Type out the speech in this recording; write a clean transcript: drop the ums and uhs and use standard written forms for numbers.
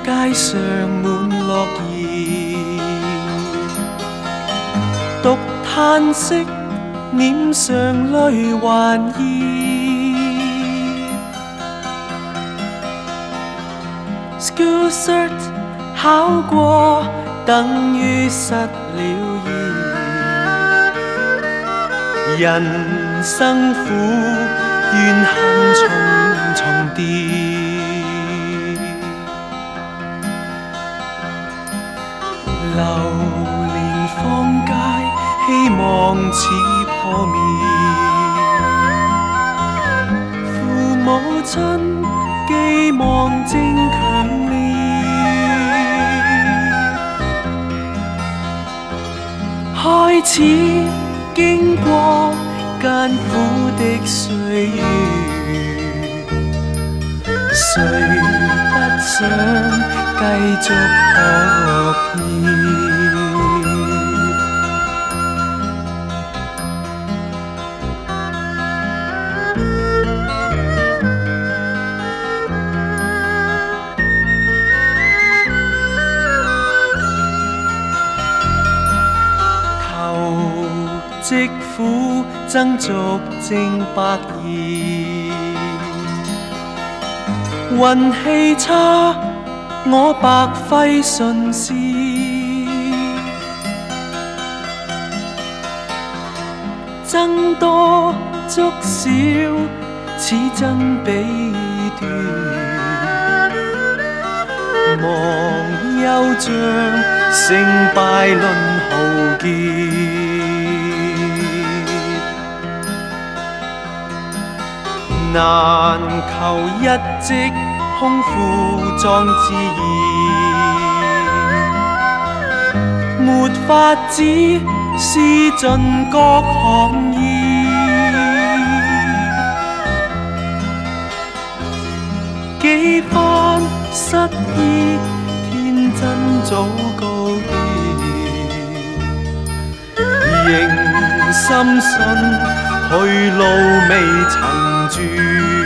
街上滿落葉，獨嘆息臉上淚還熱。School cert 考過等於失了業，人生苦怨恨重重疊。流連坊街，希望似破滅。父母親寄望正強烈，開始經過艱苦的歲月，誰不想繼續學業？求職苦爭逐正百業，運氣差我白費唇舌，僧多粥少似爭比斷，忘憂將勝敗論豪傑。難求一職空負壯志業，沒法子試盡各行業。幾番失意，天真早告別，仍深信去路未曾絕。